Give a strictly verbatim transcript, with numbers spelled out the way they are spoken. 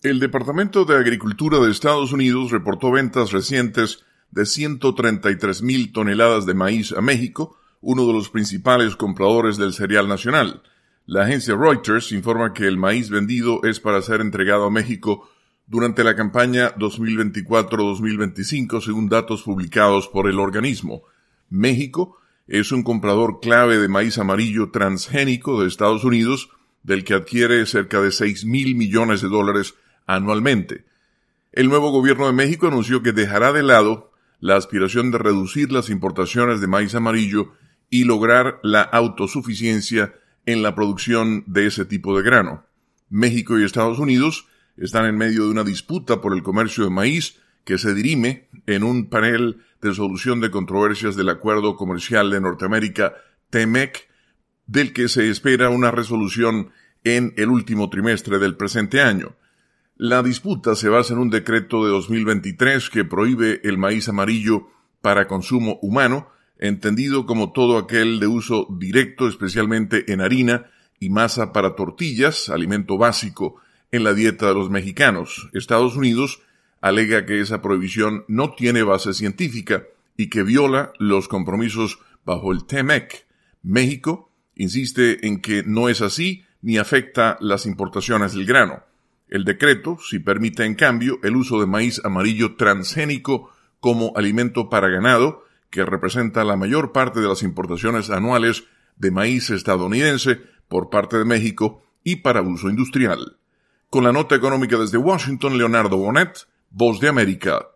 El Departamento de Agricultura de Estados Unidos reportó ventas recientes de ciento treinta y tres mil toneladas de maíz a México, uno de los principales compradores del cereal nacional. La agencia Reuters informa que el maíz vendido es para ser entregado a México durante la campaña dos mil veinticuatro dos mil veinticinco, según datos publicados por el organismo. México es un comprador clave de maíz amarillo transgénico de Estados Unidos, del que adquiere cerca de seis mil millones de dólares anualmente. El nuevo gobierno de México anunció que dejará de lado la aspiración de reducir las importaciones de maíz amarillo y lograr la autosuficiencia en la producción de ese tipo de grano. México y Estados Unidos están en medio de una disputa por el comercio de maíz que se dirime en un panel de solución de controversias del Acuerdo Comercial de Norteamérica, T M E C, del que se espera una resolución en el último trimestre del presente año. La disputa se basa en un decreto de dos mil veintitrés que prohíbe el maíz amarillo para consumo humano, entendido como todo aquel de uso directo, especialmente en harina y masa para tortillas, alimento básico en la dieta de los mexicanos. Estados Unidos alega que esa prohibición no tiene base científica y que viola los compromisos bajo el T M E C. México insiste en que no es así ni afecta las importaciones del grano. El decreto sí permite, en cambio, el uso de maíz amarillo transgénico como alimento para ganado, que representa la mayor parte de las importaciones anuales de maíz estadounidense por parte de México y para uso industrial. Con la nota económica desde Washington, Leonardo Bonet, Voz de América.